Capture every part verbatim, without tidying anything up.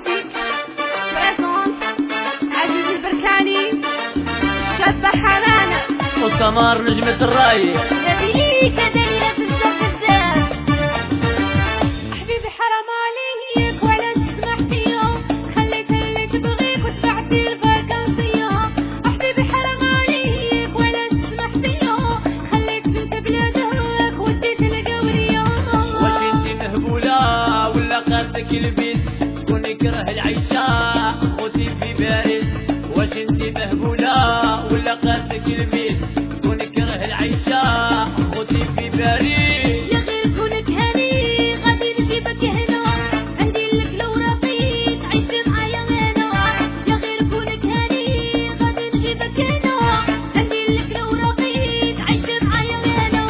ميوزيك بريزونت عزيز البركاني الشابة حنانة وسمار نجمة الراي هذه كدليلة بزاف بزاف. حبيبي حرام عليك وعلاش تسمح فيا، خليت اللي تبغيك وتبعتي الفاكانسية. حبيبي حرام عليك وعلاش تسمح فيا، خليت بنت بلادك وديت القورية. واش انتي مهبولة ولا قاسك البيت، شكون يكره العيشة خوتي في باريس. واش انتي مهبولة ولا قاسك البيت، شكون يكره العيشة خوتي في باريس. يا غير كونك هاني غادي نجيبك هنا، عندي لك الوراقي تعيش معايا هنا. يا غير كونك هاني غادي نجيبك هنا، عندي لك الوراقي تعيش معايا هنا.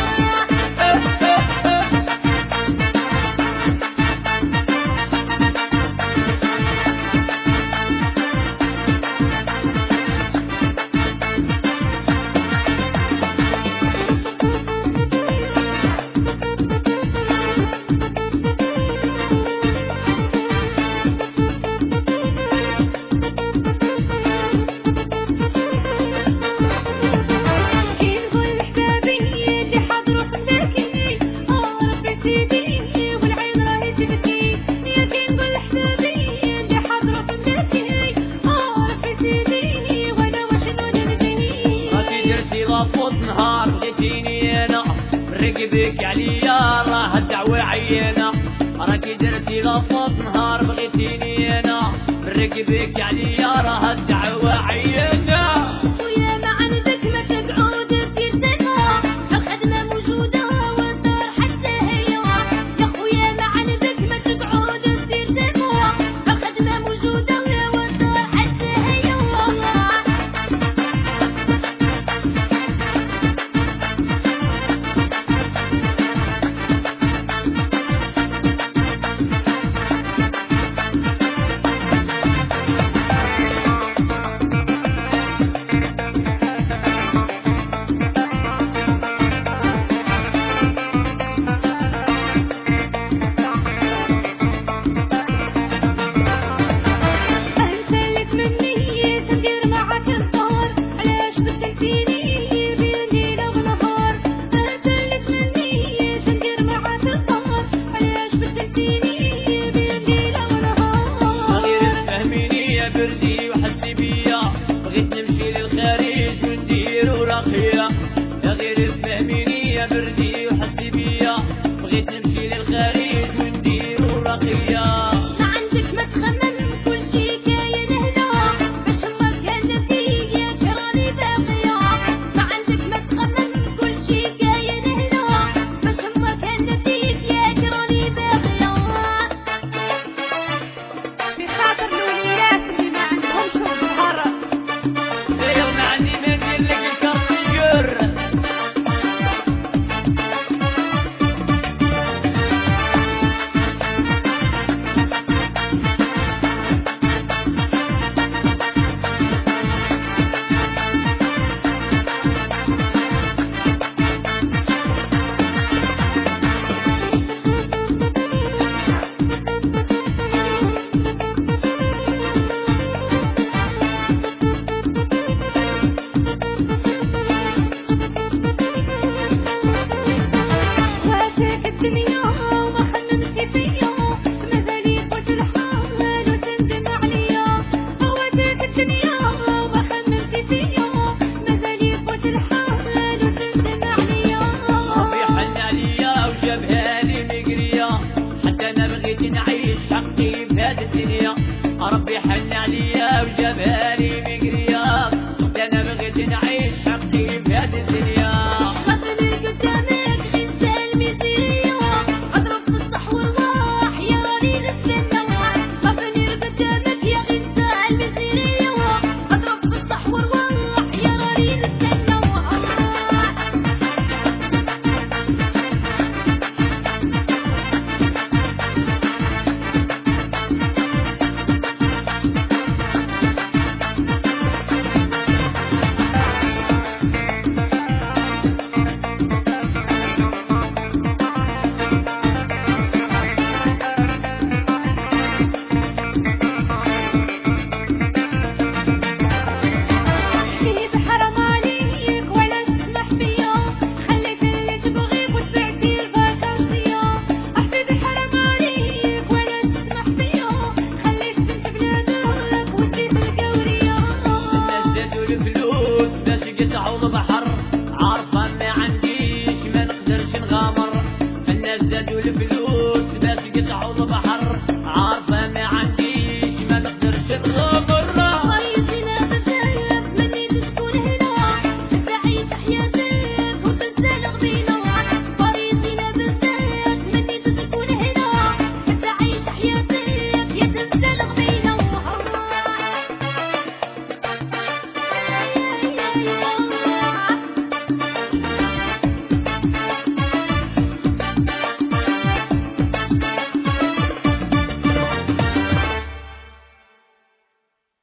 لافوت نهار لقيتيني انا رقبك عليا راه الدعوة عيانة. راكي درتي لافوت نهار بغيتيني انا رقبك عليا راه الدعوة